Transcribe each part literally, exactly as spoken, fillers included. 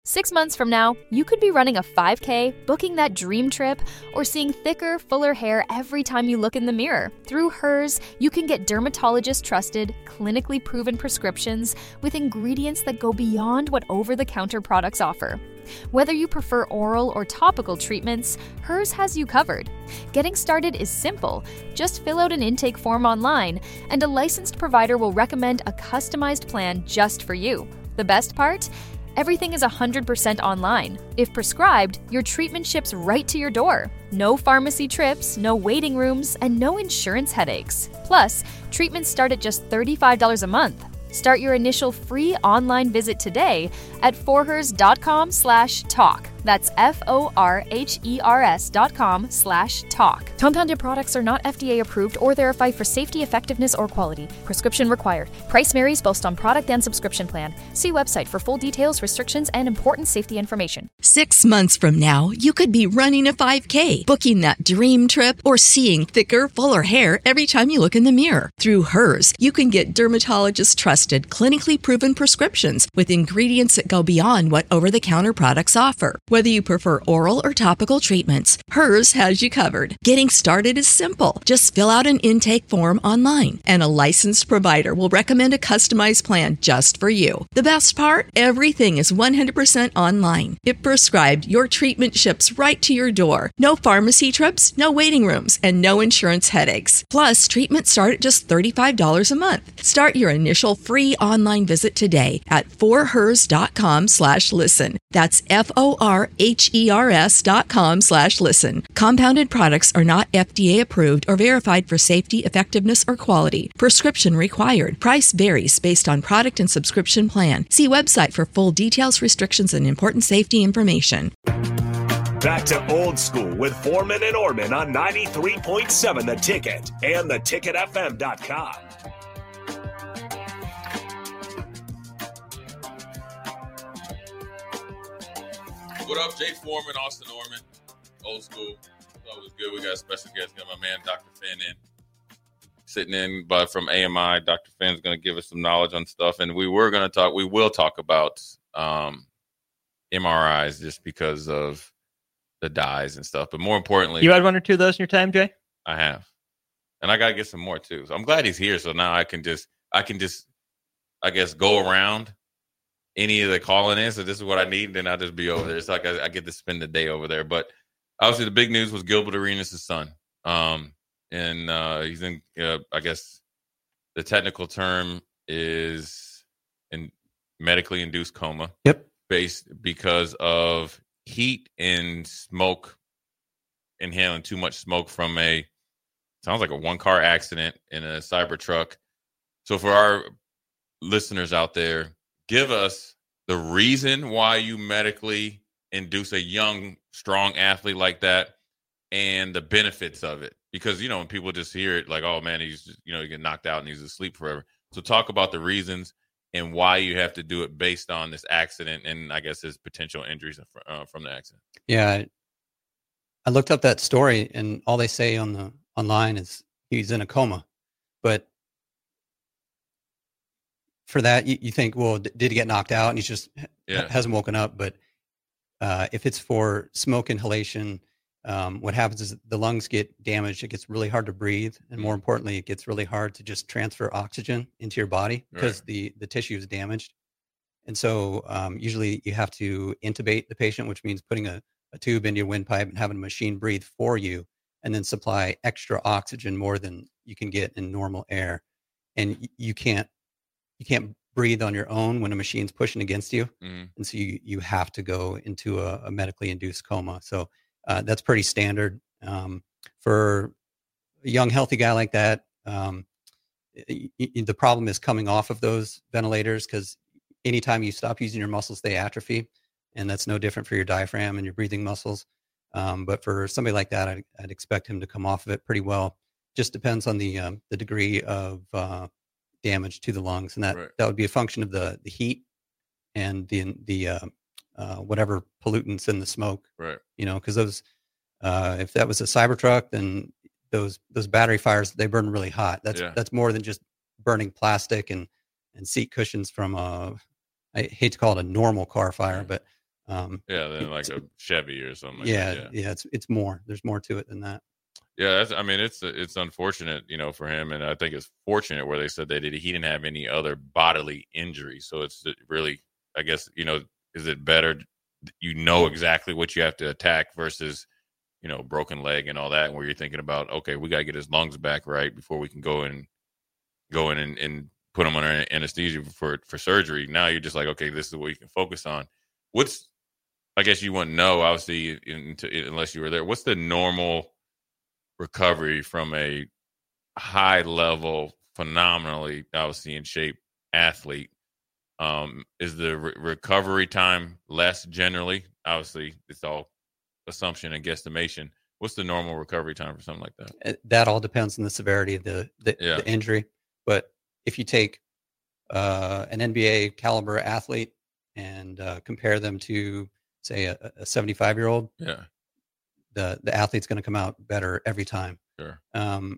Six months from now, you could be running a five K, booking that dream trip, or seeing thicker, fuller hair every time you look in the mirror. Through Hers, you can get dermatologist-trusted, clinically proven prescriptions with ingredients that go beyond what over-the-counter products offer. Whether you prefer oral or topical treatments, Hers has you covered. Getting started is simple. Just fill out an intake form online, and a licensed provider will recommend a customized plan just for you. The best part? Everything is one hundred percent online. If prescribed, your treatment ships right to your door. No pharmacy trips, no waiting rooms, and no insurance headaches. Plus, treatments start at just thirty-five dollars a month. Start your initial free online visit today at forhers.com slash talk. That's F-O-R-H-E-R-S dot com slash talk. Compounded products are not F D A approved or verified for safety, effectiveness, or quality. Prescription required. Price varies based on product and subscription plan. See website for full details, restrictions, and important safety information. Six months from now, you could be running a five K, booking that dream trip, or seeing thicker, fuller hair every time you look in the mirror. Through Hers, you can get dermatologist-trusted, clinically proven prescriptions with ingredients that go beyond what over-the-counter products offer. Whether you prefer oral or topical treatments, Hers has you covered. Getting started is simple. Just fill out an intake form online, and a licensed provider will recommend a customized plan just for you. The best part? Everything is one hundred percent online. If prescribed, your treatment ships right to your door. No pharmacy trips, no waiting rooms, and no insurance headaches. Plus, treatments start at just thirty-five dollars a month. Start your initial free online visit today at forhers.com slash listen. That's F-O-R-H-E-R-S dot com slash listen. Compounded products are not F D A approved or verified for safety, effectiveness, or quality. Prescription required. Price varies based on product and subscription plan. See website for full details, restrictions, and important safety information. Back to Old School with Foreman and Orman on ninety-three point seven The Ticket and the ticket f m dot com. What up, Jay Foreman, Austin Orman, Old School. Thought it was good. We got a special guest, got my man Doctor Finn in, sitting in, but from A M I. Doctor Finn's going to give us some knowledge on stuff, and we were going to talk. We will talk about um, M R Is just because of the dyes and stuff. But more importantly, you had one or two of those in your time, Jay? I have, and I got to get some more too. So I'm glad he's here. So now I can just, I can just, I guess, go around any of the calling in. So this is what I need. Then I'll just be over there. It's like I, I get to spend the day over there. But obviously the big news was Gilbert Arenas' son. Um, and uh, he's in, uh, I guess the technical term is in medically induced coma. Yep. Based because of heat and smoke, inhaling too much smoke from a, sounds like a one car accident in a Cybertruck. So for our listeners out there, give us the reason why you medically induce a young, strong athlete like that and the benefits of it. Because, you know, when people just hear it like, oh, man, he's just, you know, he get knocked out and he's asleep forever. So talk about the reasons and why you have to do it based on this accident and I guess his potential injuries uh, from the accident. Yeah. I looked up that story and all they say on the online is he's in a coma. But for that, you, you think, well, d- did he get knocked out and he's just yeah. ha- hasn't woken up? But uh, if it's for smoke inhalation, um, what happens is the lungs get damaged. It gets really hard to breathe. And more importantly, it gets really hard to just transfer oxygen into your body because right. the, the tissue is damaged. And so um, usually you have to intubate the patient, which means putting a, a tube into your windpipe and having a machine breathe for you and then supply extra oxygen more than you can get in normal air. And y- you can't You can't breathe on your own when a machine's pushing against you. Mm-hmm. And so you, you have to go into a, a medically induced coma. So uh, that's pretty standard. Um, for a young, healthy guy like that, um, y- y- the problem is coming off of those ventilators because anytime you stop using your muscles, they atrophy. And that's no different for your diaphragm and your breathing muscles. Um, but for somebody like that, I'd, I'd expect him to come off of it pretty well. Just depends on the um, the degree of uh, damage to the lungs, and that, right. that would be a function of the, the heat and the the uh, uh, whatever pollutants in the smoke. Right. You know, because those uh, if that was a Cybertruck, then those those battery fires, they burn really hot. That's yeah. that's more than just burning plastic and and seat cushions from a, I hate to call it a normal car fire, right. but Um, Yeah, then like a Chevy or something. Like yeah, that. yeah, yeah. It's it's more. There's more to it than that. Yeah, that's, I mean, it's it's unfortunate, you know, for him, and I think it's fortunate where they said that he didn't have any other bodily injuries. So it's really, I guess, you know, is it better? You know exactly what you have to attack versus, you know, broken leg and all that, where you're thinking about, okay, we got to get his lungs back right before we can go and go in and, and put him under anesthesia for for surgery. Now you're just like, okay, this is what you can focus on. What's, I guess you wouldn't know, obviously, in, in, unless you were there. What's the normal recovery from a high level, phenomenally, obviously in shape athlete? Um, is the re- recovery time less generally? Obviously, it's all assumption and guesstimation. What's the normal recovery time for something like that? That all depends on the severity of the the, yeah. the injury. But if you take uh, an N B A caliber athlete and uh, compare them to, say, a seventy-five year old, yeah, the the athlete's going to come out better every time. Sure. Um,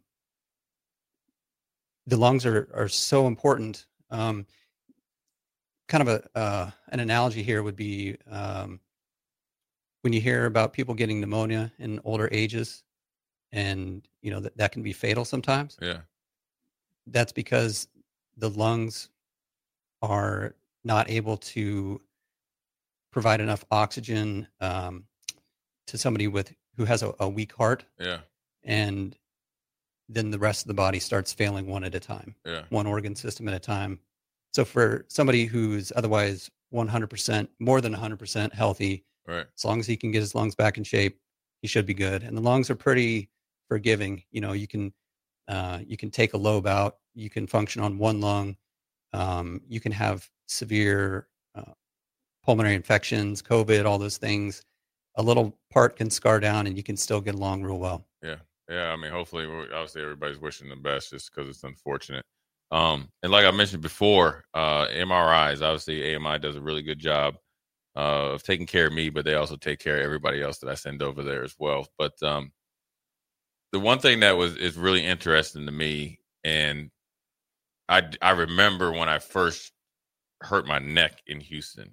the lungs are are so important. Um, kind of a uh, an analogy here would be um, when you hear about people getting pneumonia in older ages, and you know that that can be fatal sometimes. Yeah, that's because the lungs are not able to provide enough oxygen um, to somebody with who has a, a weak heart. Yeah, and then the rest of the body starts failing one at a time. Yeah, one organ system at a time. So for somebody who's otherwise one hundred percent, more than one hundred percent healthy, right, as long as he can get his lungs back in shape, he should be good. And the lungs are pretty forgiving. You know, you can uh, you can take a lobe out, you can function on one lung, um, you can have severe uh, pulmonary infections, COVID, all those things. A little part can scar down, and you can still get along real well. Yeah, yeah. I mean, hopefully, obviously, everybody's wishing the best, just because it's unfortunate. Um, and like I mentioned before, uh, M R Is, obviously A M I does a really good job uh, of taking care of me, but they also take care of everybody else that I send over there as well. But um, the one thing that was is really interesting to me, and I, I remember when I first hurt my neck in Houston,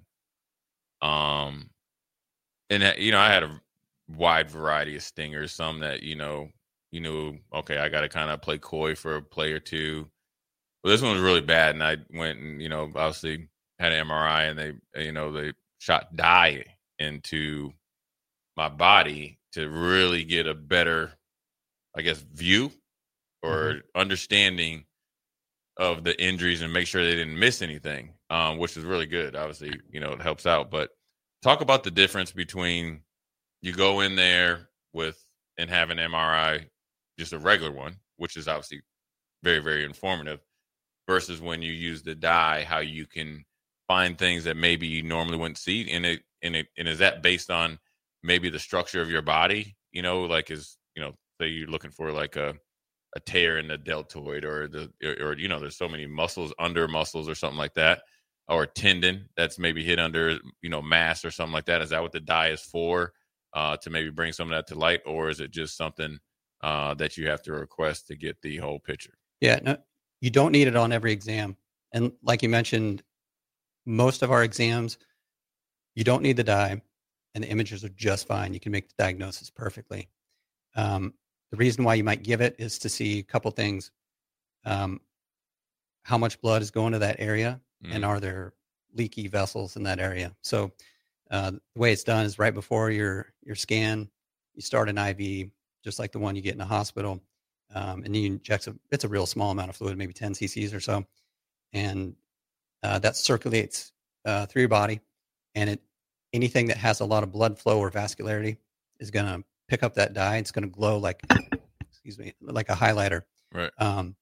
um, and you know I had a wide variety of stingers, some that you know you knew okay I got to kind of play coy for a play or two. Well, this one was really bad, and I went and, you know, obviously had an M R I, and they, you know, they shot dye into my body to really get a better, I guess, view or mm-hmm. understanding of the injuries and make sure they didn't miss anything, um, which is really good. Obviously, you know, it helps out. But talk about the difference between you go in there with and have an M R I, just a regular one, which is obviously very, very informative, versus when you use the dye, how you can find things that maybe you normally wouldn't see. And it, and it, and is that based on maybe the structure of your body? You know, like is, you know, say you're looking for like a, a tear in the deltoid or the, or, or, you know, there's so many muscles, under muscles or something like that, or a tendon that's maybe hit under, you know, mass or something like that. Is that what the dye is for, uh, to maybe bring some of that to light? Or is it just something uh, that you have to request to get the whole picture? Yeah, no, you don't need it on every exam. And like you mentioned, most of our exams, you don't need the dye, and the images are just fine. You can make the diagnosis perfectly. Um, the reason why you might give it is to see a couple things. Um, how much blood is going to that area, mm. and are there leaky vessels in that area? So uh, the way it's done is right before your, your scan, you start an I V, just like the one you get in a hospital. Um, and you inject a, it's a real small amount of fluid, maybe ten cc's or so. And uh, that circulates uh, through your body. And it anything that has a lot of blood flow or vascularity is going to pick up that dye. It's going to glow like, excuse me, like a highlighter. Right. Um,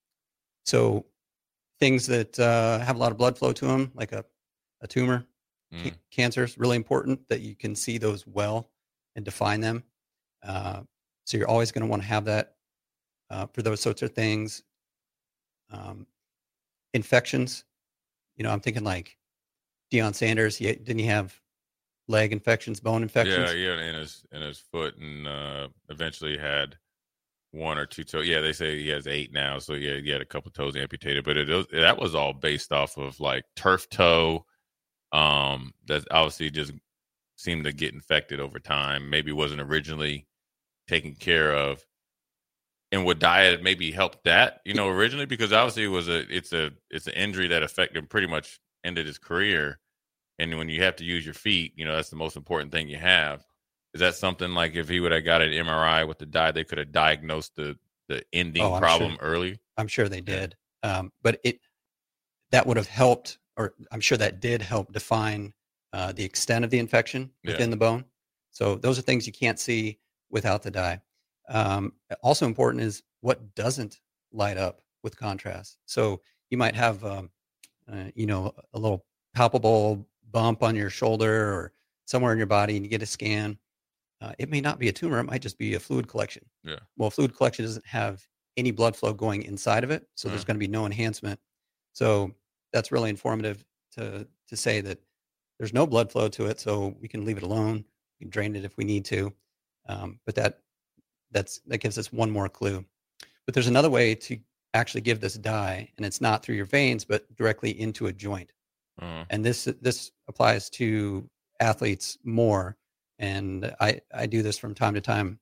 so things that uh, have a lot of blood flow to them, like a, a tumor, mm. ca- cancer, is really important that you can see those well and define them. Uh, so you're always going to want to have that. Uh, for those sorts of things. Um, infections, you know, I'm thinking like Deion Sanders, he, didn't he have leg infections, bone infections? Yeah, yeah, in his in his foot, and uh, eventually had one or two toes. Yeah, they say he has eight now, so yeah, he had a couple toes amputated. But it was, that was all based off of like turf toe. Um, that's obviously just seem to get infected over time. Maybe wasn't originally taken care of. And would diet maybe help that, you know, originally? Because obviously it was a, it's a, it's an injury that affected pretty much ended his career. And when you have to use your feet, you know, that's the most important thing you have. Is that something like if he would have got an M R I with the diet, they could have diagnosed the, the ending Oh, I'm problem sure. early? I'm sure they did. Um, but it that would have helped, or I'm sure that did help define uh, the extent of the infection within Yeah. the bone. So those are things you can't see without the dye. Um, also important is what doesn't light up with contrast. So you might have, um, uh, you know, a little palpable bump on your shoulder or somewhere in your body, and you get a scan. Uh, it may not be a tumor; it might just be a fluid collection. Yeah. Well, fluid collection doesn't have any blood flow going inside of it, so there's Mm. going to be no enhancement. So that's really informative to to say that there's no blood flow to it, so we can leave it alone. We can drain it if we need to, um, but that that's that gives us one more clue. But there's another way to actually give this dye, and it's not through your veins, but directly into a joint. Uh, And this this applies to athletes more, and I I do this from time to time.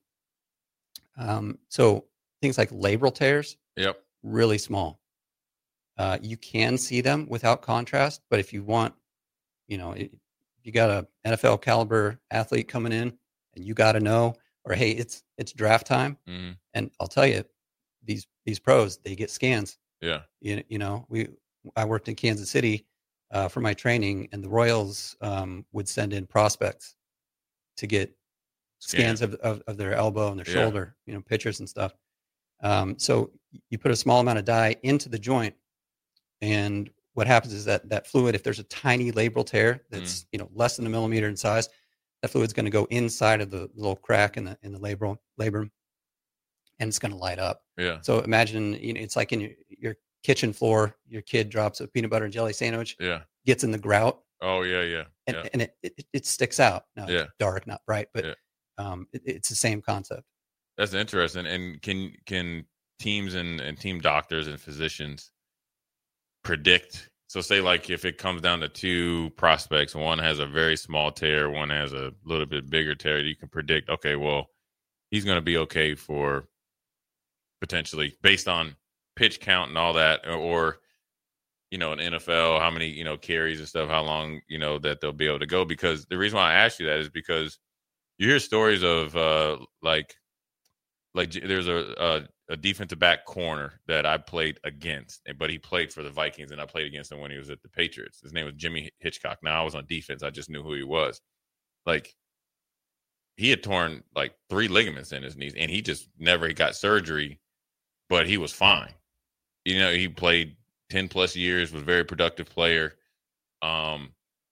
Um, so things like labral tears, yep. really small. Uh, you can see them without contrast, but if you want, you know, if you got a N F L caliber athlete coming in, and you got to know, or hey, it's it's draft time, Mm, and I'll tell you, these these pros, they get scans. yeah. You, you know, we I worked in Kansas City uh, for my training, and the Royals um, would send in prospects to get Scan. scans of, of, of their elbow and their Yeah. shoulder, you know, pictures and stuff. Um, so you put a small amount of dye into the joint, and what happens is that that fluid, if there's a tiny labral tear that's Mm. you know less than a millimeter in size, that fluid's going to go inside of the little crack in the in the labral labrum, and it's going to light up. Yeah. So imagine, you know, it's like in your, your kitchen floor, your kid drops a peanut butter and jelly sandwich, Yeah. gets in the grout, Oh, yeah, yeah. and, Yeah. and it, it, it sticks out. Now, Yeah. it's dark, not bright, but Yeah. um, it, it's the same concept. That's interesting. And can can teams and, and team doctors and physicians predict? So say like if it comes down to two prospects, one has a very small tear, one has a little bit bigger tear, you can predict, okay, well, he's going to be okay for potentially based on pitch count and all that, or, or you know, an N F L, how many, you know, carries and stuff, how long, you know, that they'll be able to go. Because the reason why I asked you that is because you hear stories of uh, like, like j- there's a, a a defensive back corner that I played against, but he played for the Vikings, and I played against him when he was at the Patriots. His name was Jimmy Hitchcock. Now I was on defense, I just knew who he was. Like he had torn like three ligaments in his knees, and he just never got surgery, but he was fine. You know, he played ten plus years, was a very productive player. Um,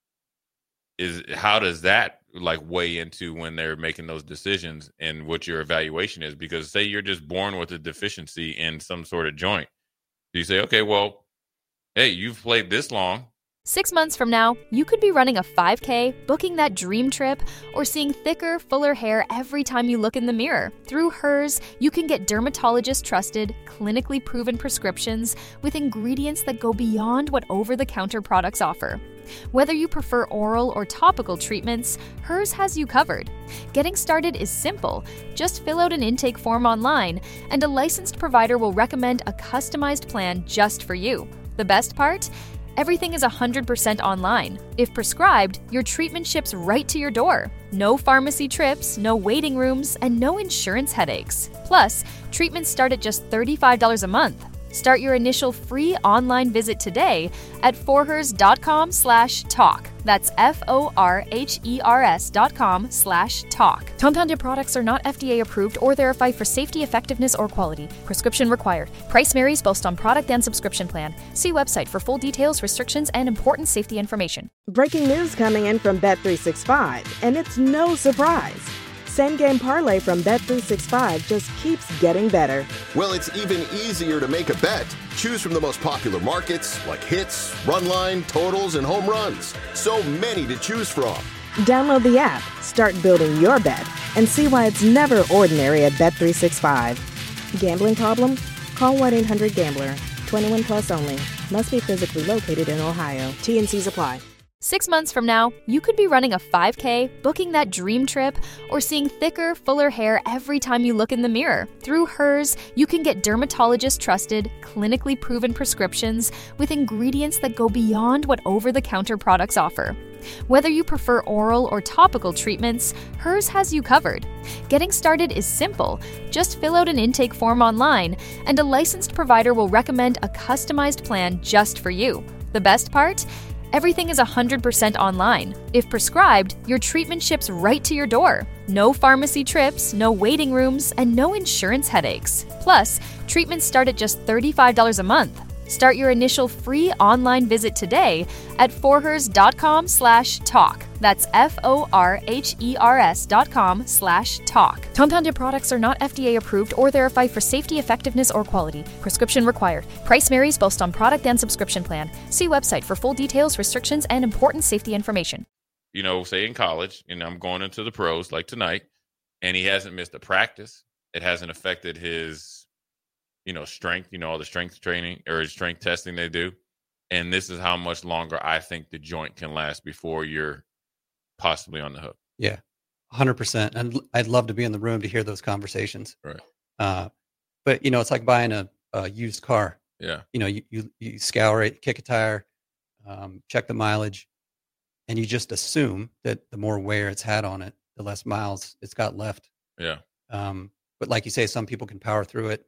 is how does that like weigh into when they're making those decisions and what your evaluation is? Because say you're just born with a deficiency in some sort of joint. Do you say, okay, well, hey, you've played this long. Six months from now, you could be running a five K, booking that dream trip, or seeing thicker, fuller hair every time you look in the mirror. Through Hers, you can get dermatologist-trusted, clinically proven prescriptions with ingredients that go beyond what over-the-counter products offer. Whether you prefer oral or topical treatments, Hers has you covered. Getting started is simple. Just fill out an intake form online, and a licensed provider will recommend a customized plan just for you. The best part? Everything is one hundred percent online. If prescribed, your treatment ships right to your door. No pharmacy trips, no waiting rooms, and no insurance headaches. Plus, treatments start at just thirty-five dollars a month. Start your initial free online visit today at forhers.com slash talk. That's F-O-R-H-E-R-S dot com slash talk. Compounded products are not F D A approved or verified for safety, effectiveness, or quality. Prescription required. Price varies based on product and subscription plan. See website for full details, restrictions, and important safety information. Breaking news coming in from Bet three sixty-five, and it's no surprise. Same Game Parlay from Bet three sixty-five just keeps getting better. Well, it's even easier to make a bet. Choose from the most popular markets like hits, run line, totals, and home runs. So many to choose from. Download the app, start building your bet, and see why it's never ordinary at Bet three sixty-five. Gambling problem? Call one eight hundred gambler. twenty-one plus only. Must be physically located in Ohio. T and C's apply. Six months from now, you could be running a five K, booking that dream trip, or seeing thicker, fuller hair every time you look in the mirror. Through Hers, you can get dermatologist-trusted, clinically proven prescriptions with ingredients that go beyond what over-the-counter products offer. Whether you prefer oral or topical treatments, Hers has you covered. Getting started is simple. Just fill out an intake form online, and a licensed provider will recommend a customized plan just for you. The best part? Everything is one hundred percent online. If prescribed, your treatment ships right to your door. No pharmacy trips, no waiting rooms, and no insurance headaches. Plus, treatments start at just thirty-five dollars a month. Start your initial free online visit today at forhers.com slash talk. That's F-O-R-H-E-R-S dot com slash talk. Compounded products are not F D A approved or verified for safety, effectiveness, or quality. Prescription required. Price varies based on product and subscription plan. See website for full details, restrictions, and important safety information. You know, say in college, and I'm going into the pros like tonight, and he hasn't missed a practice. It hasn't affected his, you know, strength, you know, all the strength training or his strength testing they do. And this is how much longer I think the joint can last before you're possibly on the hook. Yeah, one hundred percent. And I'd love to be in the room to hear those conversations. Right. Uh, but, you know, it's like buying a, a used car. Yeah. You know, you, you, you scour it, kick a tire, um, check the mileage, and you just assume that the more wear it's had on it, the less miles it's got left. Yeah. Um, but like you say, some people can power through it.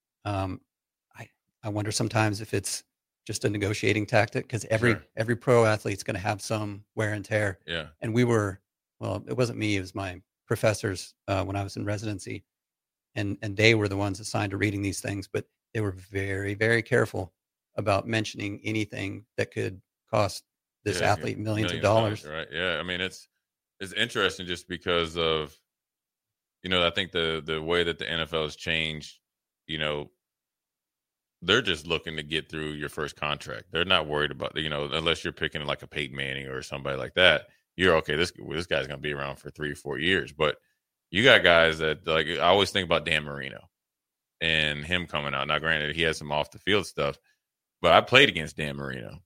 Um, I, I wonder sometimes if it's just a negotiating tactic, because every Sure. every pro athlete's going to have some wear and tear. Yeah. And we were, well, it wasn't me; it was my professors uh, when I was in residency, and and they were the ones assigned to reading these things. But they were very very careful about mentioning anything that could cost this Yeah, athlete millions, millions of dollars. Right. Yeah. I mean, it's it's interesting just because of, you know, I think the the way that the N F L has changed, you know, they're just looking to get through your first contract. They're not worried about, you know, unless you're picking like a Peyton Manning or somebody like that. You're okay. This this guy's going to be around for three or four years. But you got guys that, like, I always think about Dan Marino and him coming out. Now, granted, he has some off the field stuff, but I played against Dan Marino.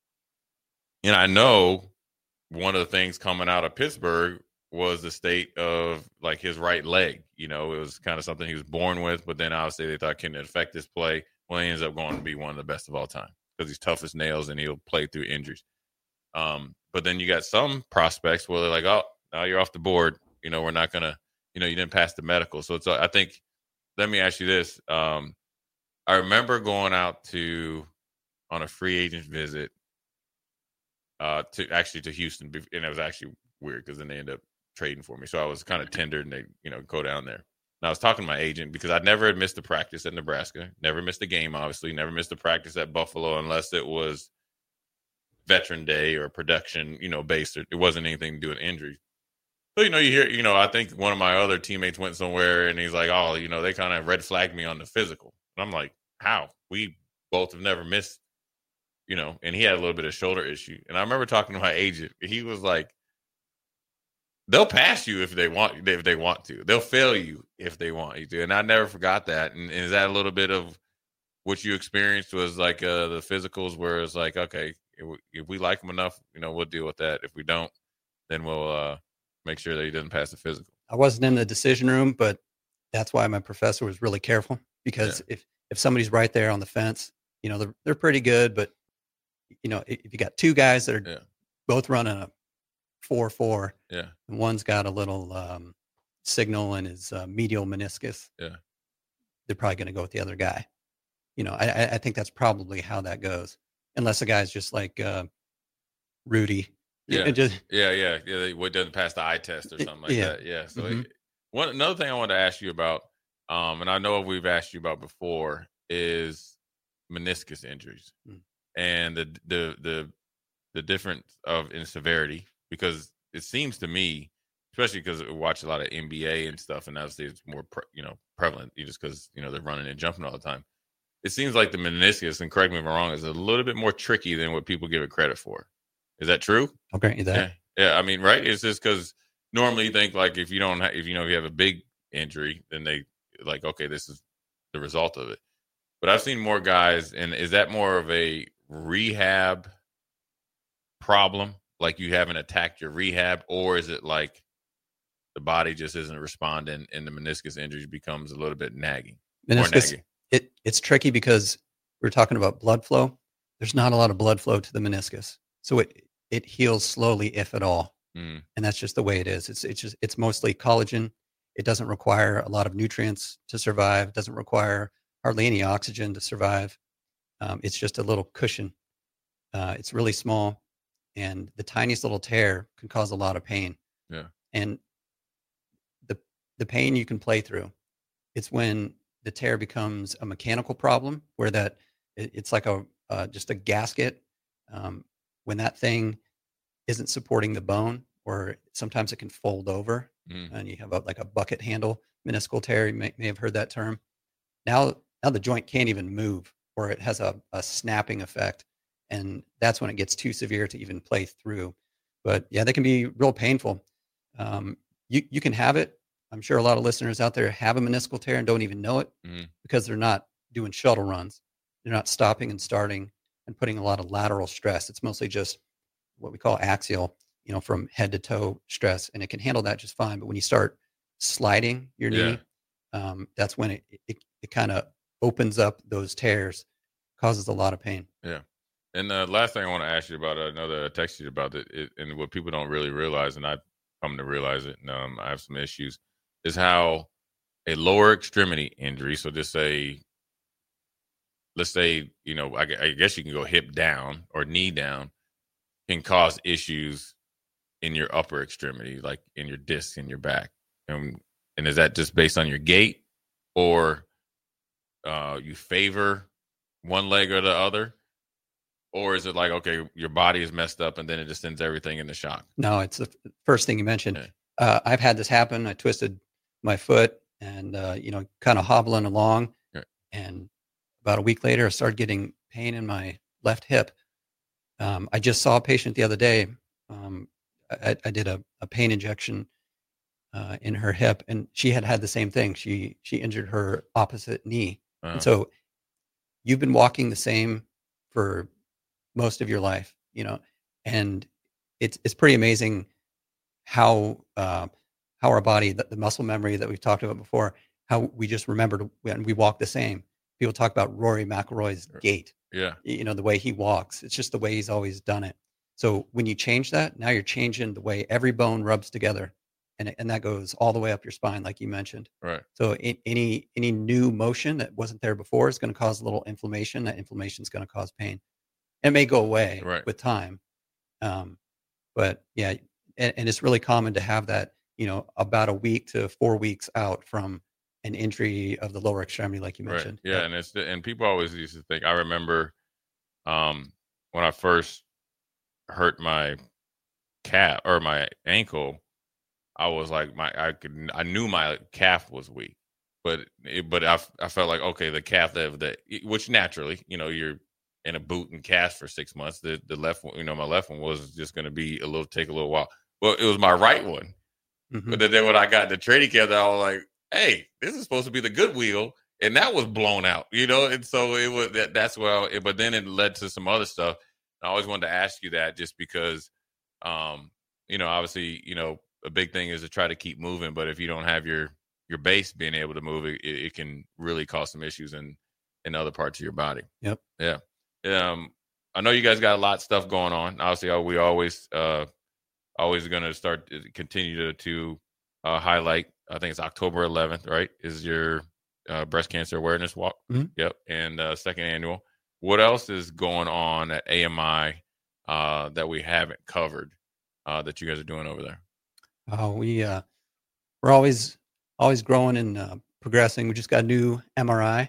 And I know one of the things coming out of Pittsburgh was the state of, like, his right leg. You know, it was kind of something he was born with, but then obviously they thought, can it affect his play? Well, he ends up going to be one of the best of all time because he's tough as nails and he'll play through injuries. Um, but then you got some prospects where they're like, oh, now you're off the board. You know, we're not going to, you know, you didn't pass the medical. So it's, I think, let me ask you this. Um, I remember going out to, on a free agent visit uh, to actually to Houston. And it was actually weird because then they ended up trading for me. So I was kind of tendered and they, you know, go down there. And I was talking to my agent because I'd never had missed a practice at Nebraska, never missed a game, obviously, never missed a practice at Buffalo unless it was Veteran Day or production, you know, based. It wasn't anything to do with injury. So, you know, you hear, you know, I think one of my other teammates went somewhere and he's like, oh, you know, they kind of red flagged me on the physical. And I'm like, how? We both have never missed, you know, and he had a little bit of shoulder issue. And I remember talking to my agent. He was like, they'll pass you if they want, if they want to. They'll fail you if they want you to. And I never forgot that. And, and is that a little bit of what you experienced was like uh, the physicals where it's like, okay, if we, if we like him enough, you know, we'll deal with that. If we don't, then we'll uh, make sure that he doesn't pass the physical. I wasn't in the decision room, but that's why my professor was really careful, because yeah. if, if somebody's right there on the fence, you know, they're, they're pretty good, but you know, if you got two guys that are yeah. both running a four, four, yeah. and one's got a little um, signal in his uh, medial meniscus, yeah. they're probably going to go with the other guy. You know, I, I think that's probably how that goes. Unless the guy's just like uh, Rudy. Yeah. Just, yeah. Yeah. Yeah. It doesn't pass the eye test or something like yeah. that. Yeah. So mm-hmm. it, one, another thing I wanted to ask you about, um, and I know we've asked you about before, is meniscus injuries mm. and the, the, the, the difference of in severity, because it seems to me, especially because we watch a lot of N B A and stuff, and obviously it's more, pre, you know, prevalent just because, you know, they're running and jumping all the time. It seems like the meniscus, and correct me if I'm wrong, is a little bit more tricky than what people give it credit for. Is that true? I'll grant you that. Yeah, yeah. I mean, right? It's just because normally you think like if you don't, have, if you know, if you have a big injury, then they like, okay, this is the result of it. But I've seen more guys, and is that more of a rehab problem? like you haven't attacked your rehab, or is it like the body just isn't responding and the meniscus injury becomes a little bit nagging? Meniscus, it, it's tricky because we're talking about blood flow. There's not a lot of blood flow to the meniscus. So it, it heals slowly, if at all. Mm. And that's just the way it is. It's, it's just, it's mostly collagen. It doesn't require a lot of nutrients to survive. It doesn't require hardly any oxygen to survive. Um, it's just a little cushion. Uh, it's really small, and the tiniest little tear can cause a lot of pain. Yeah. And the the pain you can play through. It's when the tear becomes a mechanical problem, where that it, it's like a uh, just a gasket. Um, when that thing isn't supporting the bone, or sometimes it can fold over, mm. and you have a, like a bucket handle meniscal tear. You may, may have heard that term. Now, now the joint can't even move, or it has a, a snapping effect. And that's when it gets too severe to even play through. But yeah, they can be real painful. Um, you, you can have it. I'm sure a lot of listeners out there have a meniscal tear and don't even know it mm. because they're not doing shuttle runs. They're not stopping and starting and putting a lot of lateral stress. It's mostly just what we call axial, you know, from head to toe stress. And it can handle that just fine. But when you start sliding your knee, yeah. um, that's when it, it, it kind of opens up those tears, causes a lot of pain. Yeah. And the uh, last thing I want to ask you about, I know that I texted you about it, it, and what people don't really realize, and I've come to realize it, and um, I have some issues, is how a lower extremity injury, so just say, let's say, you know, I, I guess you can go hip down or knee down, can cause issues in your upper extremity, like in your disc in your back. And, and is that just based on your gait, or uh, you favor one leg or the other? Or is it like, okay, your body is messed up and then it just sends everything into shock? No, it's the first thing you mentioned. Okay. Uh, I've had this happen. I twisted my foot and, uh, you know, kind of hobbling along. Okay. And about a week later, I started getting pain in my left hip. Um, I just saw a patient the other day. Um, I, I did a, a pain injection uh, in her hip, and she had had the same thing. She she injured her opposite knee. Uh-huh. And so you've been walking the same for most of your life, you know, and it's it's pretty amazing how uh, how our body, the, the muscle memory that we've talked about before, how we just remember to, when we walk the same. People talk about Rory McIlroy's gait. Yeah, you know, the way he walks. It's just the way he's always done it. So when you change that, now you're changing the way every bone rubs together, and and that goes all the way up your spine, like you mentioned. Right. So in, any any new motion that wasn't there before is going to cause a little inflammation. That inflammation is going to cause pain. It may go away right. with time. Um, but yeah, and, and it's really common to have that, you know, about a week to four weeks out from an injury of the lower extremity, like you mentioned. Right. Yeah. But, and it's, and people always used to think, I remember um, when I first hurt my calf or my ankle, I was like, my, I could, I knew my calf was weak, but, it, but I, I felt like, okay, the calf that, that, which naturally, you know, you're in a boot and cast for six months. The the left one, you know, my left one was just going to be a little, take a little while. Well, it was my right one. Mm-hmm. But then when I got the training camp, I was like, hey, this is supposed to be the good wheel. And that was blown out, you know? And so it was, that, that's well, it, but then it led to some other stuff. I always wanted to ask you that just because, um, you know, obviously, you know, a big thing is to try to keep moving, but if you don't have your, your base being able to move, it, it can really cause some issues in, in other parts of your body. Yep. Yeah. Um, I know you guys got a lot of stuff going on. Obviously, we always, uh, always going to start continue to, to uh, highlight. I think it's October eleventh, right? Is your uh, breast cancer awareness walk? Mm-hmm. Yep, and uh, second annual. What else is going on at A M I uh, that we haven't covered uh, that you guys are doing over there? Oh, we uh, we're always always growing and uh, progressing. We just got a new M R I.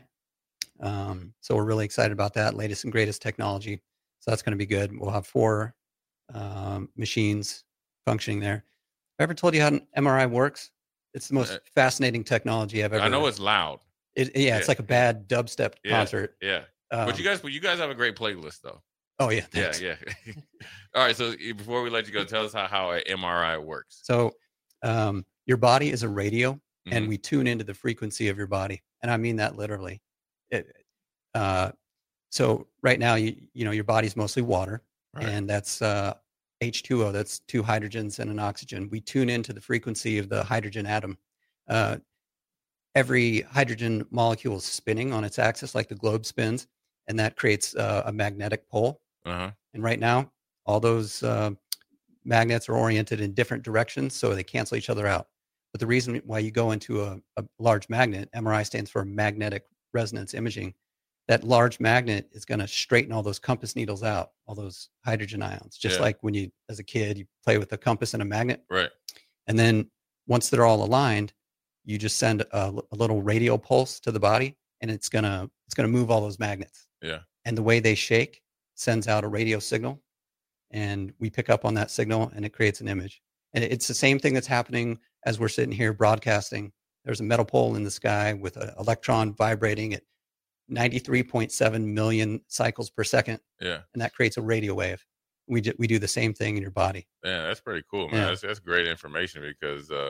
Um, so we're really excited about that, latest and greatest technology. So that's going to be good. We'll have four um, machines functioning there. Have I ever told you how an M R I works? It's the most uh, fascinating technology I've ever. I know it's loud. It, yeah, yeah, it's like a bad dubstep yeah, concert. Yeah, um, but you guys, but you guys have a great playlist, though. Oh yeah, thanks. yeah, yeah. All right, so before we let you go, tell us how how an M R I works. So, um, your body is a radio, mm-hmm. and we tune into the frequency of your body, and I mean that literally. It, uh, so right now, you you know your body's mostly water, right. and that's uh, H two O, that's two hydrogens and an oxygen. We tune into the frequency of the hydrogen atom. Uh, every hydrogen molecule is spinning on its axis like the globe spins, and that creates uh, a magnetic pole. Uh-huh. And right now, all those uh, magnets are oriented in different directions, so they cancel each other out. But the reason why you go into a, a large magnet, M R I stands for magnetic resonance imaging, that large magnet is going to straighten all those compass needles out, all those hydrogen ions, just Yeah. like when you, as a kid, you play with a compass and a magnet. Right. And then once they're all aligned, you just send a, a little radio pulse to the body, and it's gonna it's gonna move all those magnets. Yeah. And the way they shake sends out a radio signal, and we pick up on that signal, and it creates an image. And it's the same thing that's happening as we're sitting here broadcasting. There's a metal pole in the sky with an electron vibrating at ninety-three point seven million cycles per second, Yeah. and that creates a radio wave. We do, we do the same thing in your body. Yeah, that's pretty cool, man. Yeah. That's that's great information because uh,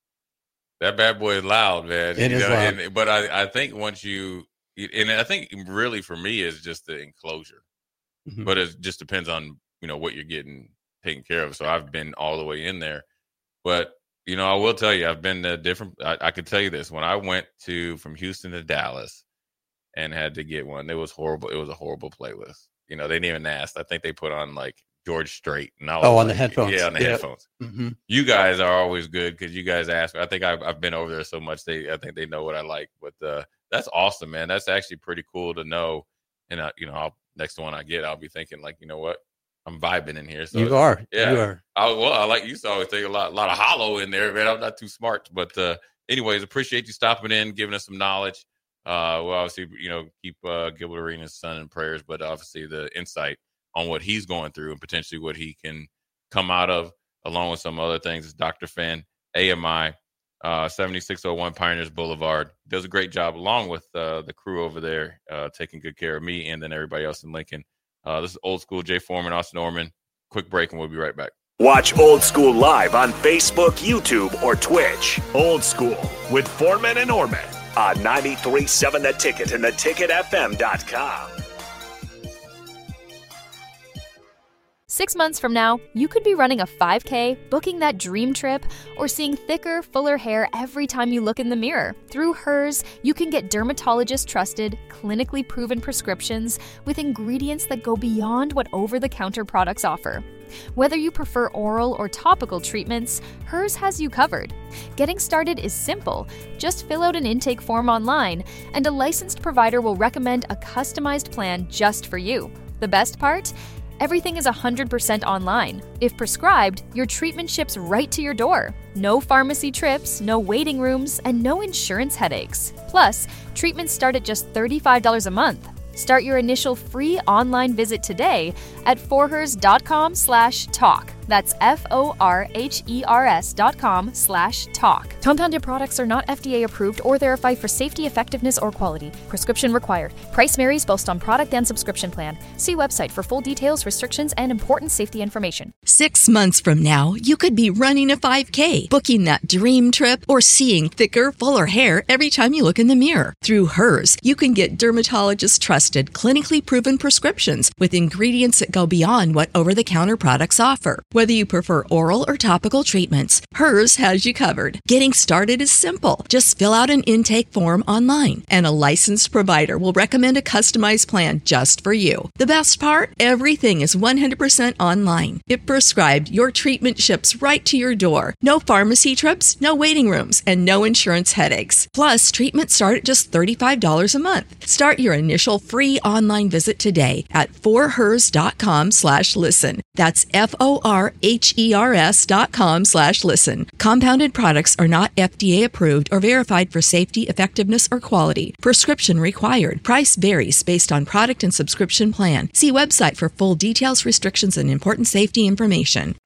that bad boy is loud, man. It you is know, loud. And, but I, I think once you, and I think really for me is just the enclosure, Mhm. but it just depends on, you know, what you're getting taken care of. So I've been all the way in there, but you know, I will tell you, I've been to different, I, I could tell you this, when I went to, from Houston to Dallas and had to get one, it was horrible. It was a horrible playlist. You know, they didn't even ask. I think they put on like George Strait. And I was Oh, on the like, headphones. Yeah, on the Yeah. headphones. Mm-hmm. You guys are always good because you guys ask. I think I've, I've been over there so much. They, I think they know what I like. But uh, that's awesome, man. That's actually pretty cool to know. And I, you know, I'll, next one I get, I'll be thinking like, you know what, I'm vibing in here. So You are. yeah. You are. I, well, I like you saw always think a lot, a lot of hollow in there, man. I'm not too smart, but uh, anyways, appreciate you stopping in, giving us some knowledge. Uh, well, obviously, you know, keep uh, Gilbert Arenas' son in prayers, but obviously the insight on what he's going through and potentially what he can come out of, along with some other things, is Doctor Fenn, A M I, uh, seventy-six oh one Pioneers Boulevard. Does a great job along with uh, the crew over there, uh, taking good care of me and then everybody else in Lincoln. Uh, this is Old School, Jay Foreman, Austin Norman. Quick break, and we'll be right back. Watch Old School live on Facebook, YouTube, or Twitch. Old School with Foreman and Orman on ninety-three point seven The Ticket and the ticket f m dot com. Six months from now, you could be running a five K, booking that dream trip, or seeing thicker, fuller hair every time you look in the mirror. Through Hers, you can get dermatologist-trusted, clinically proven prescriptions with ingredients that go beyond what over-the-counter products offer. Whether you prefer oral or topical treatments, Hers has you covered. Getting started is simple. Just fill out an intake form online, and a licensed provider will recommend a customized plan just for you. The best part? Everything is one hundred percent online. If prescribed, your treatment ships right to your door. No pharmacy trips, no waiting rooms, and no insurance headaches. Plus, treatments start at just thirty-five dollars a month. Start your initial free online visit today at forhers.com slash talk. That's F-O-R-H-E-R-S dot com slash talk. Compounded products are not F D A approved or verified for safety, effectiveness, or quality. Prescription required. Price varies based on product and subscription plan. See website for full details, restrictions, and important safety information. Six months from now, you could be running a five K, booking that dream trip, or seeing thicker, fuller hair every time you look in the mirror. Through Hers, you can get dermatologist-trusted, clinically proven prescriptions with ingredients that go beyond what over-the-counter products offer. Whether you prefer oral or topical treatments, Hers has you covered. Getting started is simple. Just fill out an intake form online, and a licensed provider will recommend a customized plan just for you. The best part? Everything is one hundred percent online. If prescribed, your treatment ships right to your door. No pharmacy trips, no waiting rooms, and no insurance headaches. Plus, treatments start at just thirty-five dollars a month. Start your initial free online visit today at forhers.com slash listen. That's F-O-R-H-E-R-S dot com slash listen. Compounded products are not F D A approved or verified for safety, effectiveness, or quality. Prescription required. Price varies based on product and subscription plan. See website for full details, restrictions, and important safety information.